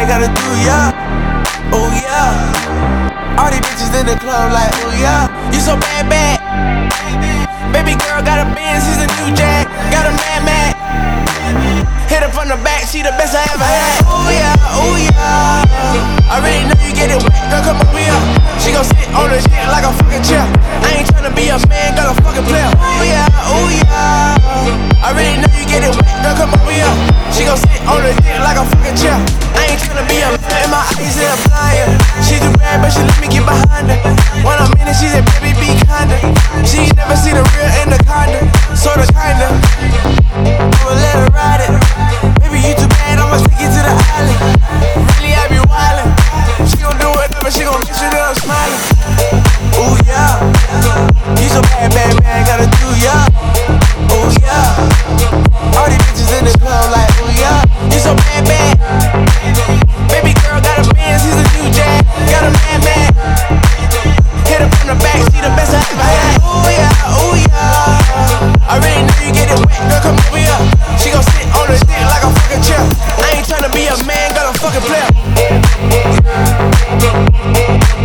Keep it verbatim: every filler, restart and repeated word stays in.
bad, gotta do ya. Oh yeah. All these bitches in the club like, oh yeah. You so bad, bad. Baby girl got a Benz, he's a new jack. Got a mad, mad. Hit her from the back, she the best I ever had. Oh yeah, oh yeah. I already know you get it wet, girl, come over here. She gon' sit on the shit like a fucking chair. I ain't tryna be a man, got a fucking player. Oh yeah, oh yeah. I already know you get it wet, girl, come over here. She gon' sit on the shit like a fucking chair. I ain't tryna be a man, in my eyes in a blind. She too bad, but she let me get behind her. When I'm in it, she said, baby, be kinder. She ain't never seen a real anaconda, sorta kinda. I'ma let her ride it. Baby, you too bad, I'ma take you to the island. Really, I be wildin'. She gon' do it, but she gon' make sure that I'm smiling. Ooh, yeah. You so bad, bad, bad, gotta do ya. Ooh, yeah. All these bitches in the club like, ooh, yeah. You so bad, bad. Baby girl got a Benz, he's a new jack. Got a mad, mad. Hit her from the back, see the best I ever had. Ooh, yeah, ooh, yeah. I already know you get it wet, girl, come over here. She gon' sit on the dick like a fucking chair. I ain't tryna be a man, got a fucking player.